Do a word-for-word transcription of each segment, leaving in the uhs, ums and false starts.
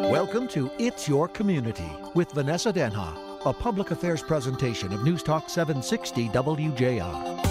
Welcome to It's Your Community with Vanessa Denha, a public affairs presentation of News Talk seven sixty W J R.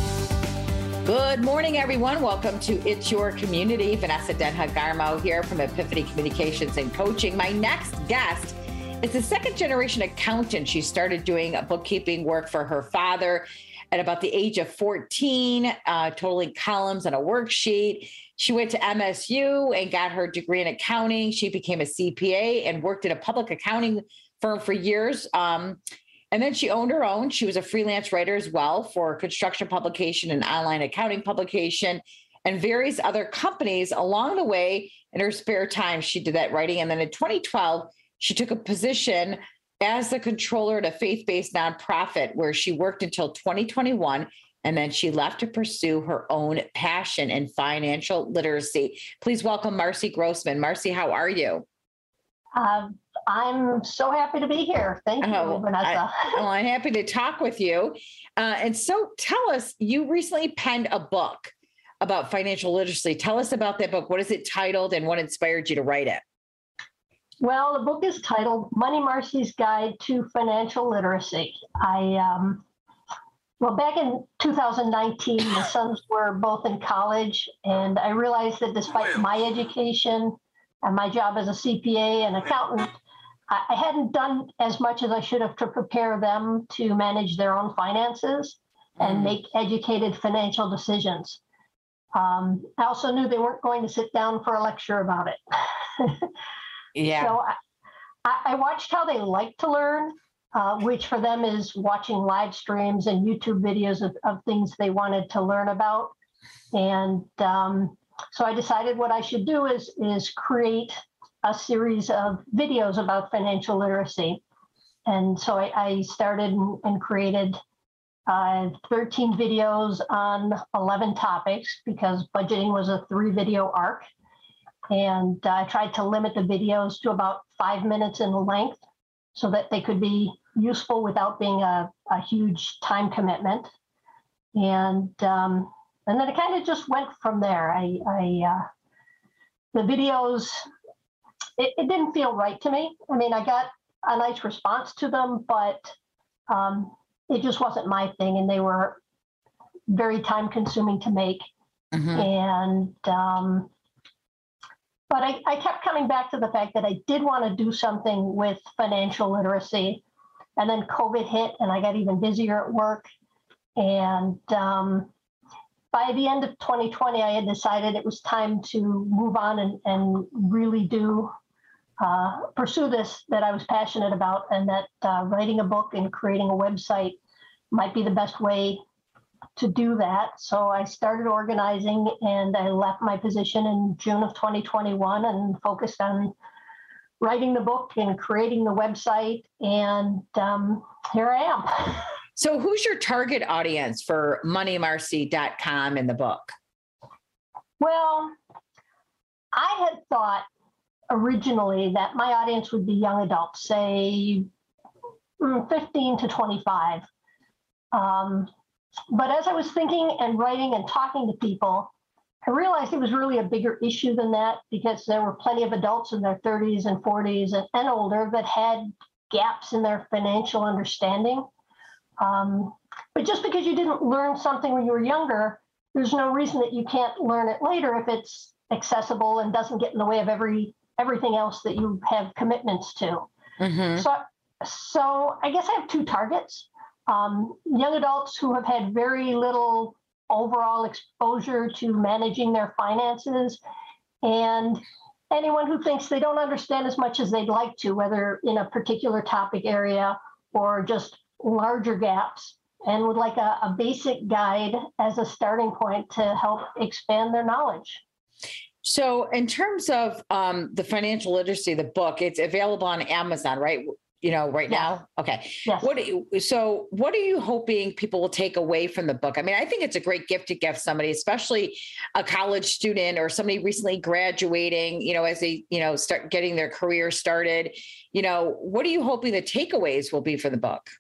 Good morning, everyone. Welcome to It's Your Community. Vanessa Denha Garmo here from Epiphany Communications and Coaching. My next guest is a second-generation accountant. She started doing bookkeeping work for her father at about the age of fourteen, uh, totaling columns on a worksheet. She went to M S U and got her degree in accounting. She became a C P A and worked at a public accounting firm for years. Um, and then she owned her own. She was a freelance writer as well for construction publication and online accounting publication and various other companies. Along the way, in her spare time, she did that writing. And then in twenty twelve, she took a position as the controller at a faith-based nonprofit where she worked until twenty twenty-one. And then she left to pursue her own passion in financial literacy. Please welcome Marcy Grossman. Marcy, how are you? Uh, I'm so happy to be here. Thank you, oh, Vanessa. I, well, I'm happy to talk with you. Uh, and so tell us, you recently penned a book about financial literacy. Tell us about that book. What is it titled and what inspired you to write it? Well, the book is titled Money Marcy's Guide to Financial Literacy. I, um, well, back in two thousand nineteen, my sons were both in college, and I realized that despite my education and my job as a C P A and accountant, I, I hadn't done as much as I should have to prepare them to manage their own finances and make educated financial decisions. Um, I also knew they weren't going to sit down for a lecture about it. Yeah. So I, I watched how they like to learn, uh, which for them is watching live streams and YouTube videos of, of things they wanted to learn about. And um, so I decided what I should do is, is create a series of videos about financial literacy. And so I, I started and, and created uh, thirteen videos on eleven topics because budgeting was a three video arc. And I uh, tried to limit the videos to about five minutes in length so that they could be useful without being a, a huge time commitment. And um, and then it kind of just went from there. I, I uh, the videos, it, it didn't feel right to me. I mean, I got a nice response to them, but um, it just wasn't my thing. And they were very time consuming to make. Mm-hmm. And um, But I, I kept coming back to the fact that I did want to do something with financial literacy. And then COVID hit and I got even busier at work. And um, by the end of twenty twenty, I had decided it was time to move on and, and really do uh, pursue this that I was passionate about, and that uh, writing a book and creating a website might be the best way to do that. So I started organizing and I left my position in June of twenty twenty-one and focused on writing the book and creating the website. And um, here I am. So who's your target audience for money marcy dot com in the book? Well, I had thought originally that my audience would be young adults, say fifteen to twenty-five. Um, But as I was thinking and writing and talking to people, I realized it was really a bigger issue than that, because there were plenty of adults in their thirties and forties and, and older that had gaps in their financial understanding. Um, but just because you didn't learn something when you were younger, there's no reason that you can't learn it later if it's accessible and doesn't get in the way of every everything else that you have commitments to. Mm-hmm. So, so I guess I have two targets. Um, young adults who have had very little overall exposure to managing their finances, and anyone who thinks they don't understand as much as they'd like to, whether in a particular topic area or just larger gaps, and would like a, a basic guide as a starting point to help expand their knowledge. So in terms of um, the financial literacy, the book, it's available on Amazon, right? You know, right yes. now? Okay. Yes. What do you, so what are you hoping people will take away from the book? I mean, I think it's a great gift to give somebody, especially a college student or somebody recently graduating, you know, as they, you know, start getting their career started. You know, what are you hoping the takeaways will be for the book?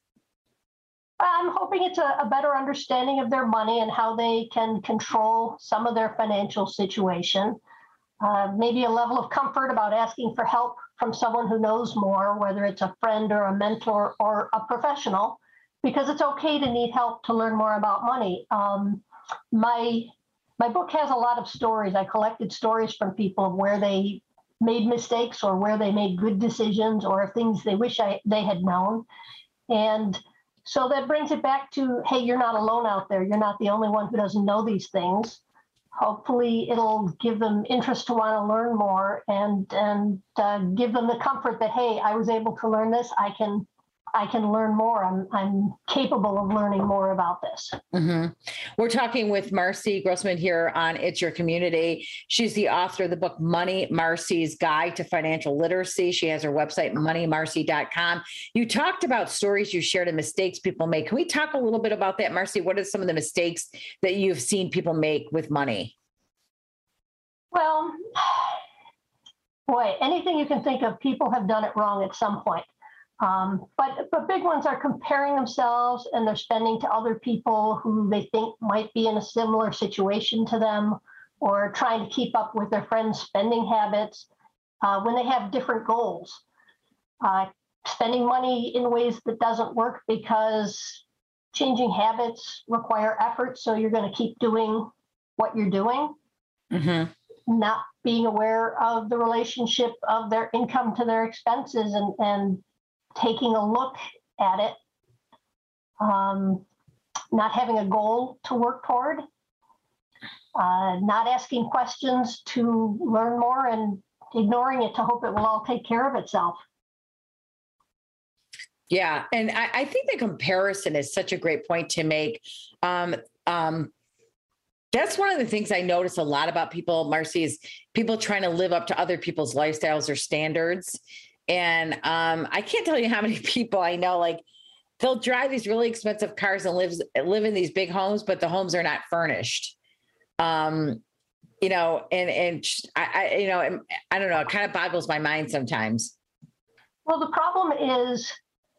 I'm hoping it's a, a better understanding of their money and how they can control some of their financial situation. uh, maybe a level of comfort about asking for help from someone who knows more, whether it's a friend or a mentor or a professional, because it's okay to need help to learn more about money. Um, my my book has a lot of stories. I collected stories from people of where they made mistakes or where they made good decisions or things they wish I, they had known. And so that brings it back to, hey, you're not alone out there. You're not the only one who doesn't know these things. Hopefully it'll give them interest to want to learn more and and uh, give them the comfort that, hey, I was able to learn this. I can I can learn more. I'm I'm capable of learning more about this. Mm-hmm. We're talking with Marcy Grossman here on It's Your Community. She's the author of the book, Money Marcy's Guide to Financial Literacy. She has her website, money marcy dot com. You talked about stories you shared and mistakes people make. Can we talk a little bit about that, Marcy? What are some of the mistakes that you've seen people make with money? Well, boy, anything you can think of, people have done it wrong at some point. Um, but but big ones are comparing themselves and their spending to other people who they think might be in a similar situation to them, or trying to keep up with their friends' spending habits uh, when they have different goals. Uh, spending money in ways that doesn't work because changing habits require effort, so you're going to keep doing what you're doing. Mm-hmm. Not being aware of the relationship of their income to their expenses and and taking a look at it, um, not having a goal to work toward, uh, not asking questions to learn more, and ignoring it to hope it will all take care of itself. Yeah. And I, I think the comparison is such a great point to make. Um, um, that's one of the things I notice a lot about people, Marcy, is people trying to live up to other people's lifestyles or standards. And um, I can't tell you how many people I know, like they'll drive these really expensive cars and live, live in these big homes, but the homes are not furnished. Um, you know, and, and I, I, you know, I don't know, it kind of boggles my mind sometimes. Well, the problem is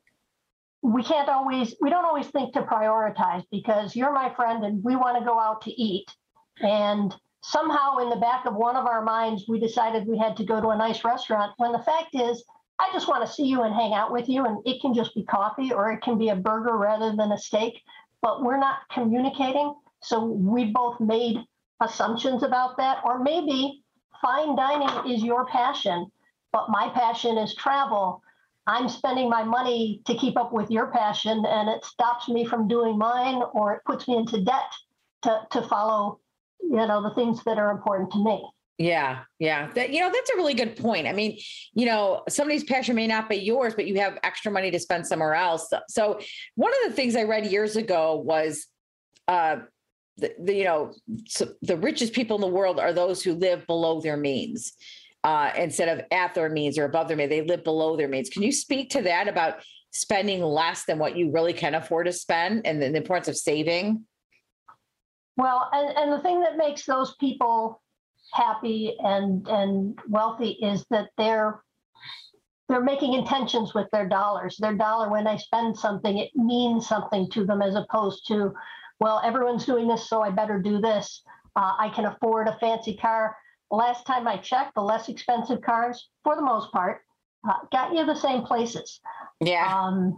we can't always, we don't always think to prioritize, because you're my friend and we want to go out to eat. And somehow in the back of one of our minds, we decided we had to go to a nice restaurant, when the fact is, I just want to see you and hang out with you. And it can just be coffee, or it can be a burger rather than a steak, but we're not communicating. So we both made assumptions about that. Or maybe fine dining is your passion, but my passion is travel. I'm spending my money to keep up with your passion, and it stops me from doing mine, or it puts me into debt to, to follow, you know, the things that are important to me. Yeah. Yeah. That, you know, that's a really good point. I mean, you know, somebody's passion may not be yours, but you have extra money to spend somewhere else. So one of the things I read years ago was, uh, the, the you know, so the richest people in the world are those who live below their means, uh, instead of at their means or above their means. They live below their means. Can you speak to that about spending less than what you really can afford to spend, and the, the importance of saving? Well, and, and the thing that makes those people happy and and wealthy is that they're they're making intentions with their dollars. Their dollar, when they spend something, it means something to them, as opposed to, well, everyone's doing this, so I better do this. Uh, I can afford a fancy car. Last time I checked, the less expensive cars, for the most part, uh, got you the same places. Yeah. Um,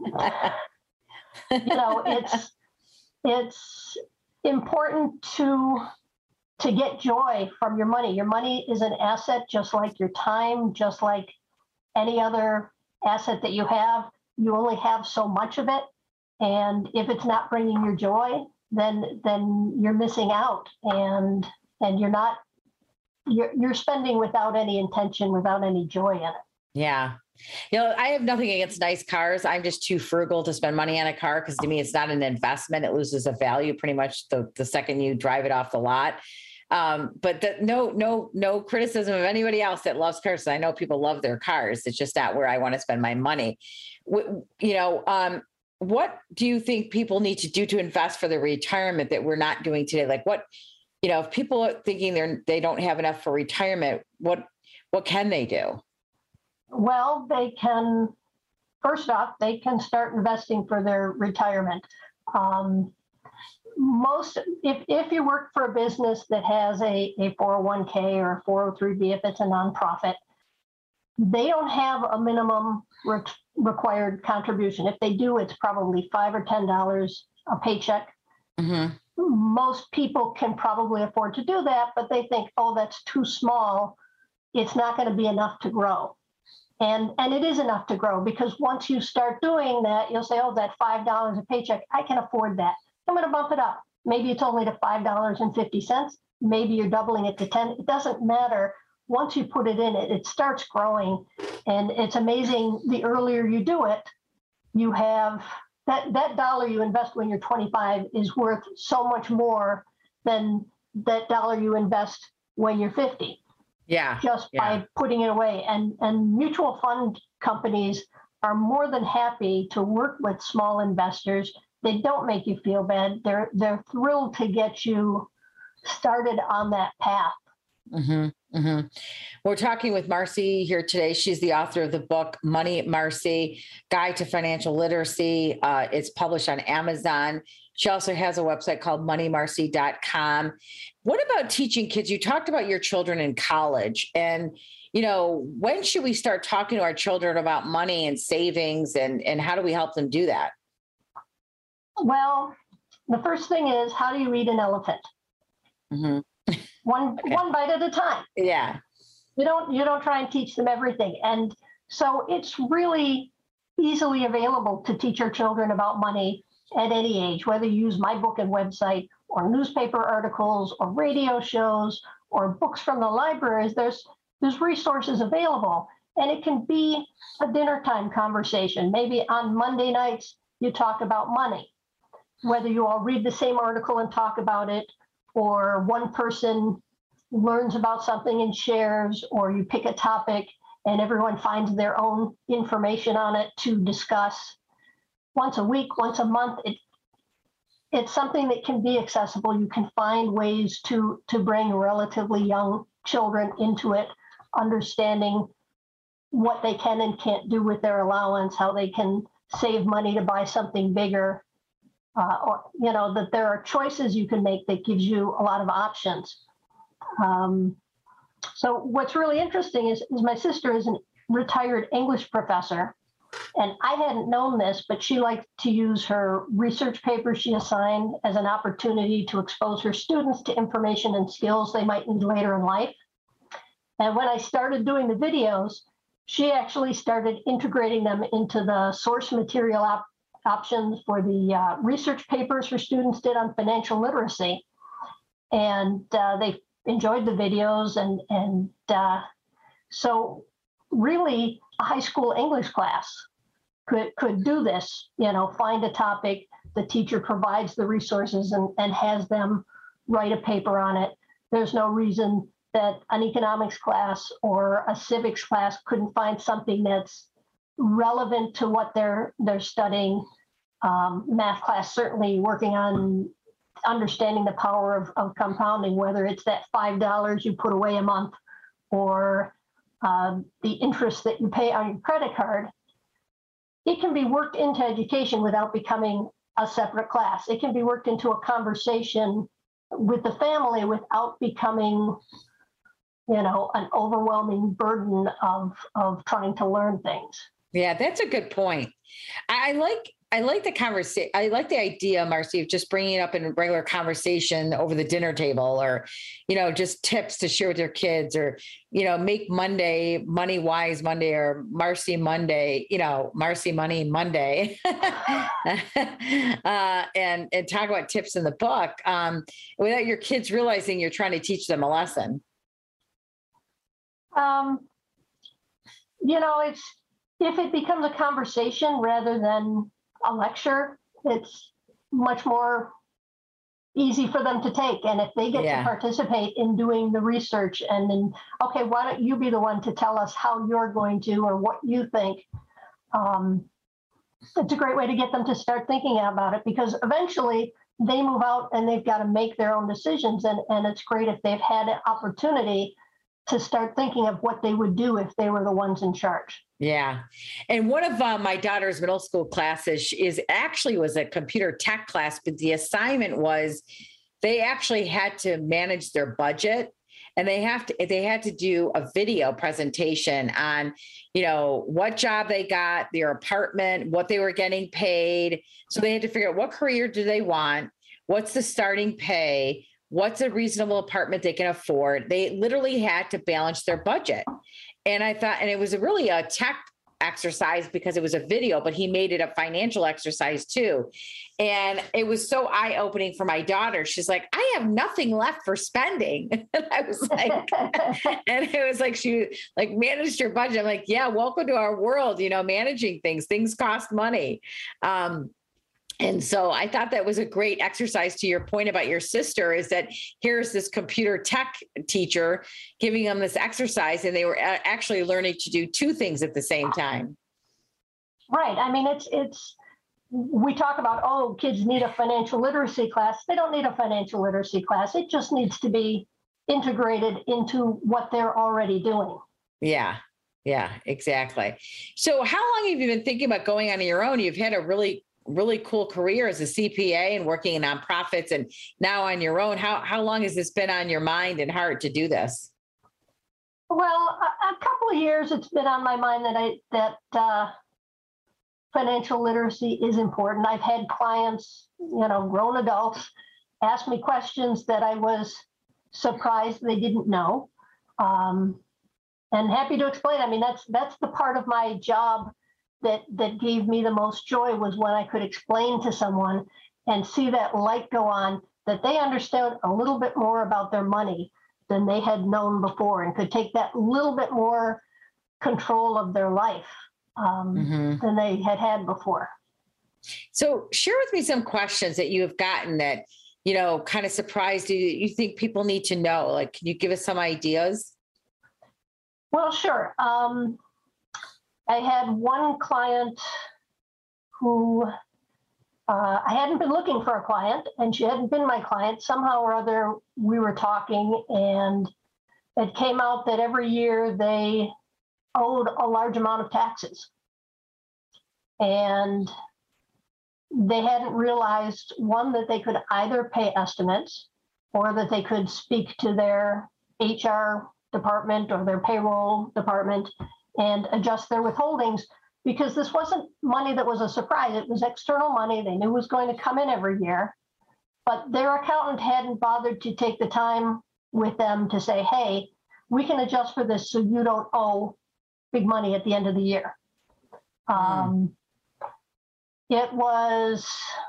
you know, it's it's important to to get joy from your money. Your money is an asset, just like your time, just like any other asset that you have. You only have so much of it. And if it's not bringing you joy, then then you're missing out, and and you're not you're you're spending without any intention, without any joy in it. Yeah. You know, I have nothing against nice cars. I'm just too frugal to spend money on a car, because to me, it's not an investment. It loses a value pretty much the, the second you drive it off the lot. Um, but the, no, no, no criticism of anybody else that loves cars. I know people love their cars. It's just not where I want to spend my money. You know, um, what do you think people need to do to invest for their retirement that we're not doing today? Like what, you know, if people are thinking they're, they don't have enough for retirement, what, what can they do? Well, they can, first off, they can start investing for their retirement. Um, most, if, if you work for a business that has a, a four oh one k or a four oh three b, if it's a nonprofit, they don't have a minimum re- required contribution. If they do, it's probably five or ten dollars a paycheck. Mm-hmm. Most people can probably afford to do that, but they think, oh, that's too small. It's not going to be enough to grow. And, and it is enough to grow, because once you start doing that, you'll say, oh, that five dollars a paycheck, I can afford that. I'm going to bump it up. Maybe it's only to five dollars and fifty cents. Maybe you're doubling it to ten. It doesn't matter. Once you put it in, it, it starts growing. And it's amazing. The earlier you do it, you have that, that dollar you invest when you're twenty-five is worth so much more than that dollar you invest when you're fifty. Yeah. Just yeah. by putting it away. And, and mutual fund companies are more than happy to work with small investors. They don't make you feel bad. They're they're thrilled to get you started on that path. Mm-hmm, mm-hmm. We're talking with Marcy here today. She's the author of the book, Money Marcy, Guide to Financial Literacy. Uh, it's published on Amazon. She also has a website called money marcy dot com. What about teaching kids? You talked about your children in college, and, you know, when should we start talking to our children about money and savings, and, and how do we help them do that? Well, the first thing is, how do you eat an elephant? Mm-hmm. One Okay. one bite at a time. Yeah. You don't you don't try and teach them everything. And so it's really easily available to teach our children about money at any age, whether you use my book and website or newspaper articles or radio shows or books from the libraries. There's there's resources available. And it can be a dinner time conversation. Maybe on Monday nights you talk about money. Whether you all read the same article and talk about it, or one person learns about something and shares, or you pick a topic and everyone finds their own information on it to discuss once a week, once a month. It, it's something that can be accessible. You can find ways to, to bring relatively young children into it, understanding what they can and can't do with their allowance, how they can save money to buy something bigger. Uh, or, you know, that there are choices you can make that gives you a lot of options. Um, so what's really interesting is, is my sister is a retired English professor, and I hadn't known this, but she liked to use her research papers she assigned as an opportunity to expose her students to information and skills they might need later in life. And when I started doing the videos, she actually started integrating them into the source material op- options for the uh, research papers her students did on financial literacy. And uh, they enjoyed the videos. And, and uh, so really a high school English class could, could do this, you know, find a topic, the teacher provides the resources and, and has them write a paper on it. There's no reason that an economics class or a civics class couldn't find something that's relevant to what they're they're studying. Um, math class, certainly working on understanding the power of, of compounding, whether it's that five dollars you put away a month or uh, the interest that you pay on your credit card. It can be worked into education without becoming a separate class. It can be worked into a conversation with the family without becoming, you know, an overwhelming burden of of trying to learn things. Yeah, that's a good point. I, I like I like the conversation. I like the idea, Marcy, of just bringing it up in regular conversation over the dinner table, or, you know, just tips to share with your kids, or, you know, make Monday Money Wise Monday, or Marcy Monday, you know, Marcy Money Monday, uh, and and talk about tips in the book um, without your kids realizing you're trying to teach them a lesson. Um, you know, it's if it becomes a conversation rather than a lecture, it's much more easy for them to take. And if they get Yeah. to participate in doing the research and then, okay, why don't you be the one to tell us how you're going to, or what you think? Um, it's a great way to get them to start thinking about it, because eventually they move out and they've got to make their own decisions. And, and it's great if they've had an opportunity to start thinking of what they would do if they were the ones in charge. Yeah. And one of uh, my daughter's middle school classes is actually was a computer tech class, but the assignment was they actually had to manage their budget, and they have to, they had to do a video presentation on, you know, what job they got, their apartment, what they were getting paid. So they had to figure out what career do they want? What's the starting pay? What's a reasonable apartment they can afford? They literally had to balance their budget. And I thought, and it was a really a tech exercise because it was a video, but he made it a financial exercise too. And it was so eye-opening for my daughter. She's like, I have nothing left for spending. And I was like, and it was like, she like managed your budget. I'm like, yeah, welcome to our world, you know, managing things, things cost money. Um, And so I thought that was a great exercise to your point about your sister, is that here's this computer tech teacher giving them this exercise, and they were actually learning to do two things at the same time. Right. I mean, it's, it's, we talk about, oh, kids need a financial literacy class. They don't need a financial literacy class. It just needs to be integrated into what they're already doing. Yeah. Yeah, exactly. So how long have you been thinking about going on your own? You've had a really really cool career as a C P A and working in nonprofits, and now on your own. How how long has this been on your mind and heart to do this? Well, a, a couple of years it's been on my mind that I that uh, financial literacy is important. I've had clients, you know, grown adults, ask me questions that I was surprised they didn't know, um, and happy to explain. I mean, that's that's the part of my job that that gave me the most joy, was when I could explain to someone and see that light go on, that they understood a little bit more about their money than they had known before, and could take that little bit more control of their life um, mm-hmm. than they had had before. So share with me some questions that you have gotten that, you know, kind of surprised you, you think people need to know. Like, can you give us some ideas? Well, sure. Um, I had one client who uh, I hadn't been looking for a client, and she hadn't been my client. Somehow or other, we were talking, and it came out that every year they owed a large amount of taxes. And they hadn't realized, one, that they could either pay estimates, or that they could speak to their H R department or their payroll department and adjust their withholdings, because this wasn't money that was a surprise. It was external money they knew was going to come in every year, but their accountant hadn't bothered to take the time with them to say, hey, we can adjust for this so you don't owe big money at the end of the year. Mm. Um, it was,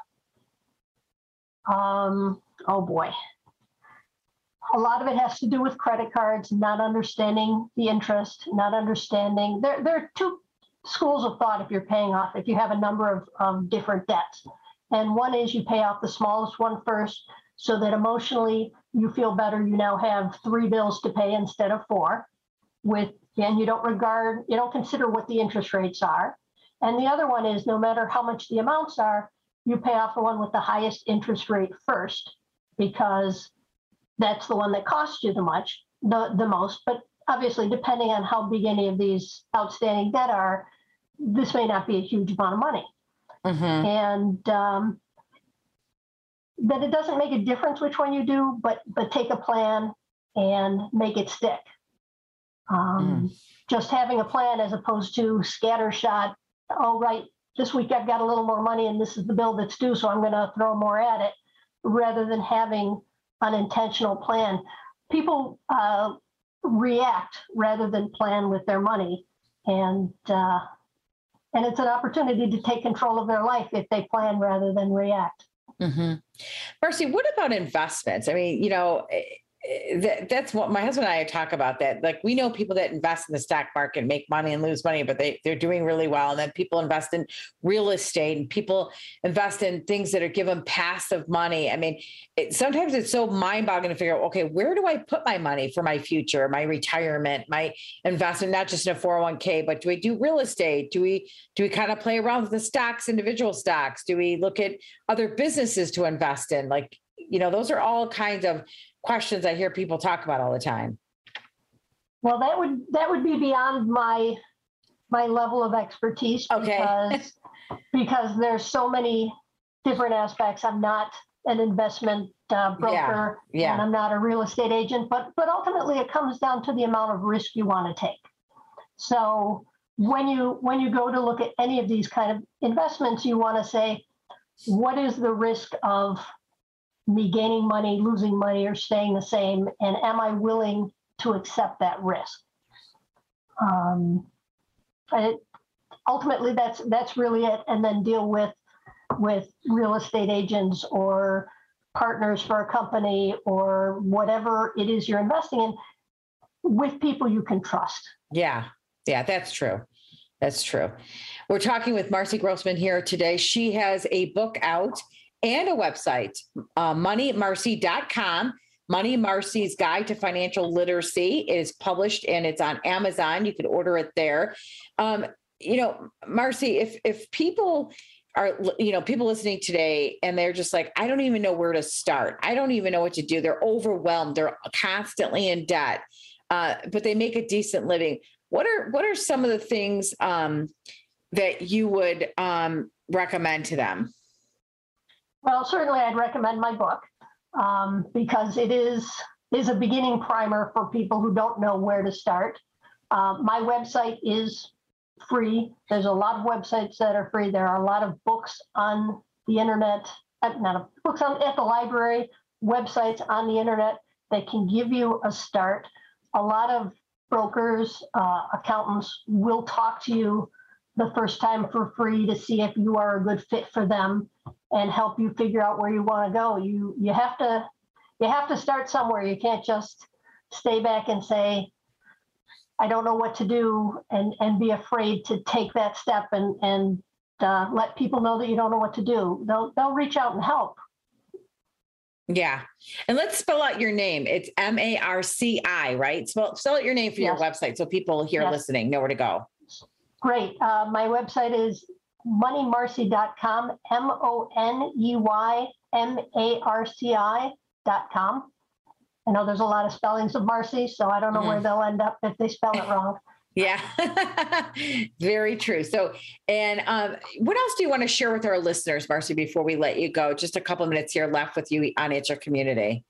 um, oh boy. A lot of it has to do with credit cards, not understanding the interest, not understanding. There, there are two schools of thought if you're paying off, if you have a number of, of different debts. And one is you pay off the smallest one first, so that emotionally you feel better. You now have three bills to pay instead of four. With, and you don't regard, you don't consider what the interest rates are. And the other one is, no matter how much the amounts are, you pay off the one with the highest interest rate first, because that's the one that costs you the much, the, the most. But obviously, depending on how big any of these outstanding debt are, this may not be a huge amount of money. Mm-hmm. And um, that it doesn't make a difference which one you do, but but take a plan and make it stick. Um, mm. Just having a plan as opposed to scattershot. Oh, right, this week I've got a little more money and this is the bill that's due, so I'm going to throw more at it, rather than having an intentional plan. People uh, react rather than plan with their money, and uh, and it's an opportunity to take control of their life if they plan rather than react. Mm-hmm. Marcy, what about investments? I mean, you know, that, that's what my husband and I talk about, that. Like, we know people that invest in the stock market, make money and lose money, but they, they're doing really well. And then people invest in real estate, and people invest in things that are given passive money. I mean, it, sometimes it's so mind boggling to figure out, okay, where do I put my money for my future, my retirement, my investment, not just in a four oh one k, but do we do real estate? Do we, do we kind of play around with the stocks, individual stocks? Do we look at other businesses to invest in? Like, you know, those are all kinds of questions I hear people talk about all the time. Well, that would that would be beyond my my level of expertise Okay. because because there's so many different aspects. I'm not an investment uh, broker, Yeah, yeah. and I'm not a real estate agent, but but ultimately it comes down to the amount of risk you want to take. So when you when you go to look at any of these kind of investments, you want to say, what is the risk of me gaining money, losing money, or staying the same, and am I willing to accept that risk? Um, it, ultimately, that's that's really it, and then deal with with real estate agents or partners for a company or whatever it is you're investing in with people you can trust. Yeah, yeah, that's true. That's true. We're talking with Marcy Grossman here today. She has a book out and a website, uh, money marcy dot com. Money Marcy's Guide to Financial Literacy is published and it's on Amazon. You can order it there. Um, you know, Marcy, if if people are, you know, people listening today and they're just like, I don't even know where to start. I don't even know what to do. They're overwhelmed. They're constantly in debt, uh, but they make a decent living. What are what are some of the things um, that you would um, recommend to them? Well, certainly I'd recommend my book um, because it is is a beginning primer for people who don't know where to start. Uh, my website is free. There's a lot of websites that are free. There are a lot of books on the internet, uh, not a, books on at the library, websites on the internet that can give you a start. A lot of brokers, uh, accountants will talk to you the first time for free to see if you are a good fit for them and help you figure out where you want to go. You you have to you have to start somewhere. You can't just stay back and say, I don't know what to do, and, and be afraid to take that step and, and uh, let people know that you don't know what to do. They'll they'll reach out and help. Yeah. And let's spell out your name. It's M A R C I, right? Spell, spell out your name for yes. your website so people here yes. listening know where to go. Great. Uh, my website is money marcy dot com, M O N E Y M A R C I dot com. I know there's a lot of spellings of Marcy, so I don't know mm. where they'll end up if they spell it wrong. Yeah, very true. So, and um, what else do you want to share with our listeners, Marcy, before we let you go? Just a couple of minutes here left with you on It's Your Community.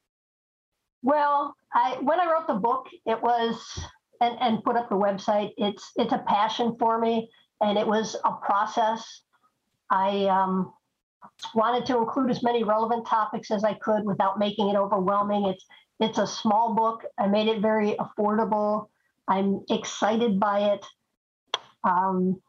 Well, I when I wrote the book, it was, and, and put up the website, it's it's a passion for me, and it was a process. I um, wanted to include as many relevant topics as I could without making it overwhelming. It's it's a small book. I made it very affordable. I'm excited by it um,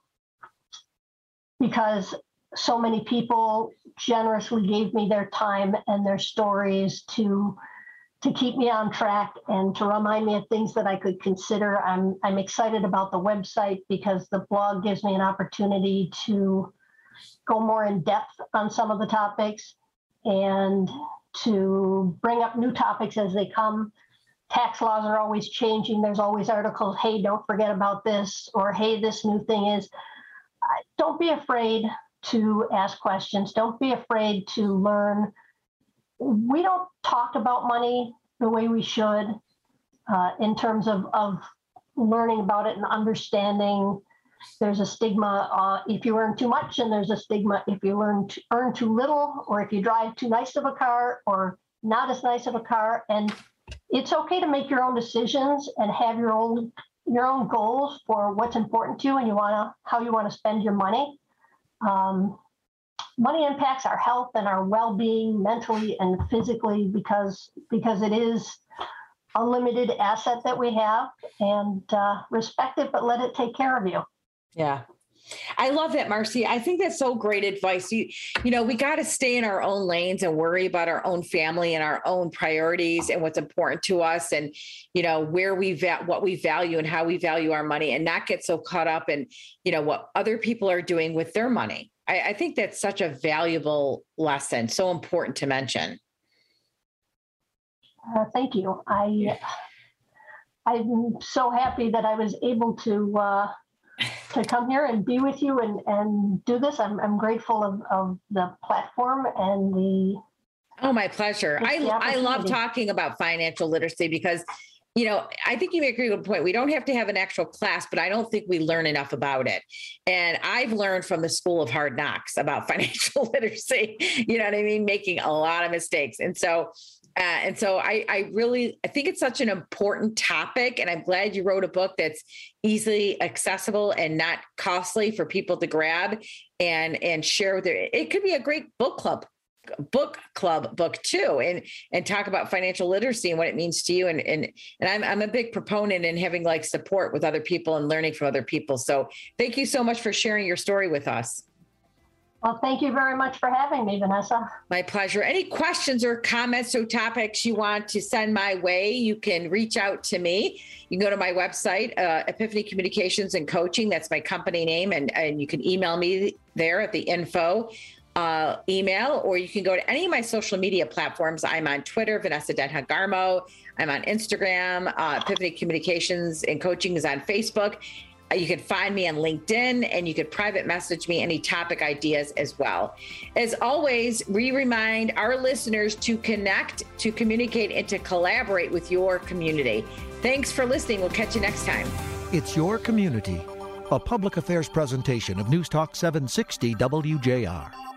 because so many people generously gave me their time and their stories to to keep me on track and to remind me of things that I could consider. I'm I'm excited about the website because the blog gives me an opportunity to go more in depth on some of the topics and to bring up new topics as they come. Tax laws are always changing. There's always articles, hey, don't forget about this, or hey, this new thing is. Uh, don't be afraid to ask questions. Don't be afraid to learn. We don't talk about money the way we should uh, in terms of, of learning about it and understanding. There's a stigma uh, if you earn too much, and there's a stigma if you learn to earn too little, or if you drive too nice of a car or not as nice of a car. And it's okay to make your own decisions and have your own your own goals for what's important to you and you want to how you want to spend your money. Um, money impacts our health and our well-being mentally and physically because because it is a limited asset that we have, and uh, respect it, but let it take care of you. Yeah. I love that, Marcy. I think that's so great advice. You, you know, we got to stay in our own lanes and worry about our own family and our own priorities and what's important to us, and, you know, where we va- what we value and how we value our money, and not get so caught up in, you know, what other people are doing with their money. I, I think that's such a valuable lesson. So important to mention. Uh, thank you. I, I'm so happy that I was able to, uh, to come here and be with you and, and do this. I'm I'm grateful of, of the platform and the. Oh, my pleasure. I I love talking about financial literacy because you know, I think you make a good point. We don't have to have an actual class, but I don't think we learn enough about it. And I've learned from the School of Hard Knocks about financial literacy, you know what I mean? Making a lot of mistakes. And so, uh, and so I, I really, I think it's such an important topic, and I'm glad you wrote a book that's easily accessible and not costly for people to grab and, and share with their, it could be a great book club book club book too, and and talk about financial literacy and what it means to you. And and and I'm I'm a big proponent in having like support with other people and learning from other people. So thank you so much for sharing your story with us. Well, thank you very much for having me, Vanessa. My pleasure. Any questions or comments or topics you want to send my way, you can reach out to me. You can go to my website, uh, Epiphany Communications and Coaching. That's my company name. And, and you can email me there at the info uh, email, or you can go to any of my social media platforms. I'm on Twitter, Vanessa Denha Garmo. I'm on Instagram. Uh, Epiphany Communications and Coaching is on Facebook. You can find me on LinkedIn, and you could private message me any topic ideas as well. As always, we remind our listeners to connect, to communicate, and to collaborate with your community. Thanks for listening. We'll catch you next time. It's Your Community, a public affairs presentation of News Talk seven sixty W J R.